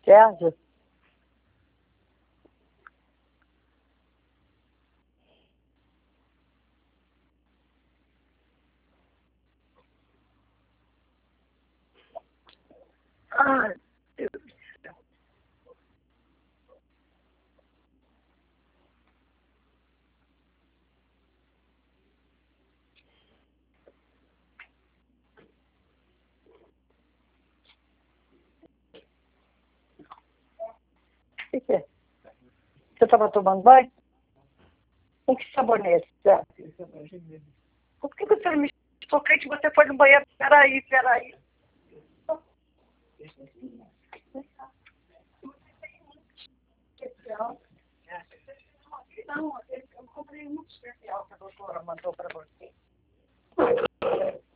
Sérgio? Ai, Deus do céu. O que é? Você estava tomando banho? Com que sabonete, Sérgio? Por que você não me toquei que você foi no banheiro? Peraí. Não, eu comprei um especial que a doutora mandou para você.